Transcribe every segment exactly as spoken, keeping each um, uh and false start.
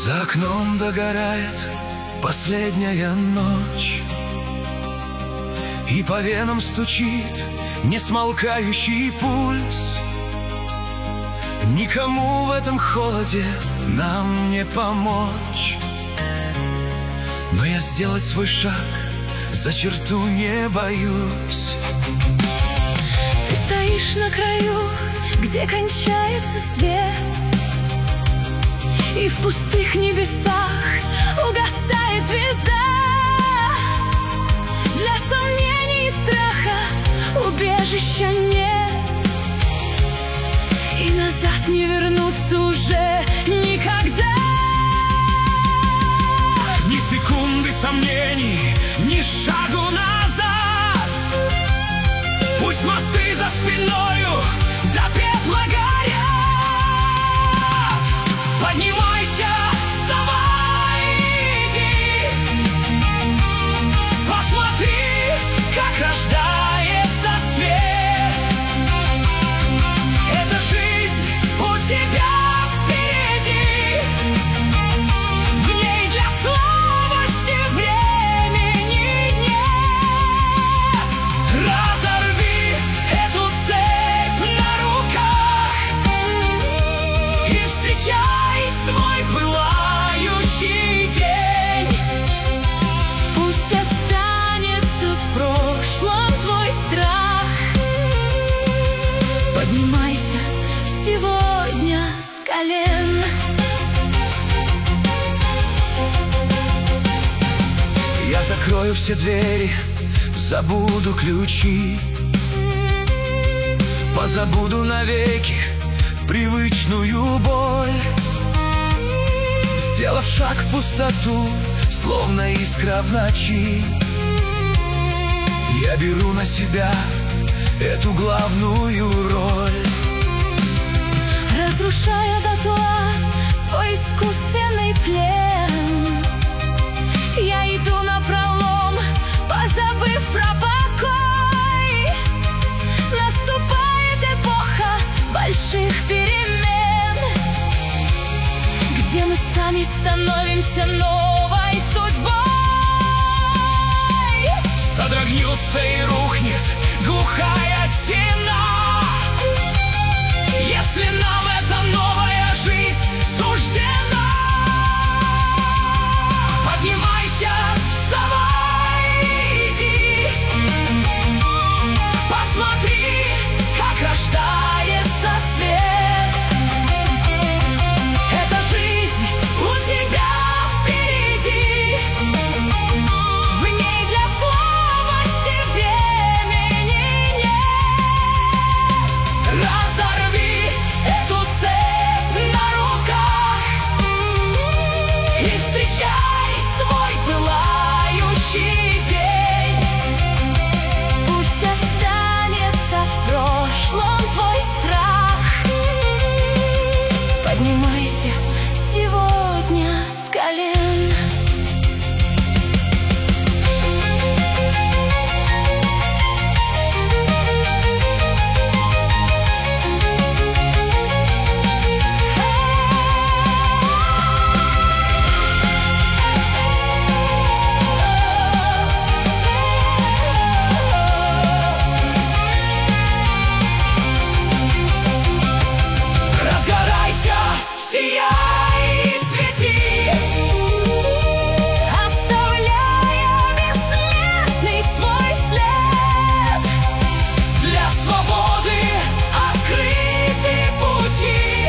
За окном догорает последняя ночь, и по венам стучит несмолкающий пульс. Никому в этом холоде нам не помочь, но я сделать свой шаг за черту не боюсь. Ты стоишь на краю, где кончается свет, и в пустых небесах угасает звезда. Для сомнений и страха убежища нет, и назад не вернуться уже никогда. Ни секунды сомнений, ни шагу назад. Пусть мосты за спиною до пепла горят. Поднимайся, вставай, иди. Посмотри, как рождается свет. Эта жизнь у тебя впереди. В ней для слабости времени нет. Разорви эту цепь на руках и встречай свой пылающий день. Пусть останется в прошлом твой страх. Поднимайся сегодня с колен. Я закрою все двери, забуду ключи, позабуду навеки привычную боль. Сделав шаг в пустоту, словно искра в ночи, я беру на себя эту главную роль. Разрушая дотла свой искусственный плен, я иду напролом, позабыв про покой. Наступает эпоха больших перемен, где мы сами становимся новой судьбой. Содрогнется и рухнет глухая стена, если нам эта новая жизнь суждена. Поднимайся, вставай, иди. Посмотри, как рождается свет. Эта жизнь у тебя впереди. В ней для слабости времени нет. Разорви эту цепь на руках и встречай свой пылающий день. Пусть останется в прошлом твой страх. Поднимайся сегодня с колен. Разгорайся, сияй и свети, Оставляя бессмертный свой след. для свободы открыты пути,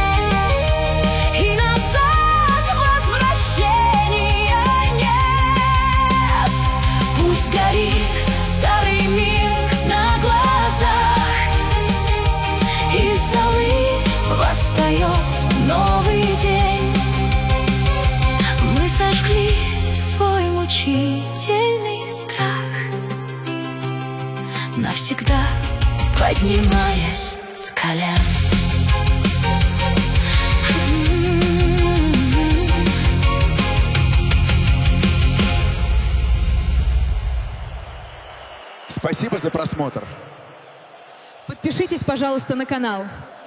И назад возвращения нет. Пусть горит старый мир на глазах, из золы восстает новый день. Мы сожгли свой мучительный страх, навсегда поднимаясь с колен. Спасибо за просмотр. Подпишитесь, пожалуйста, на канал.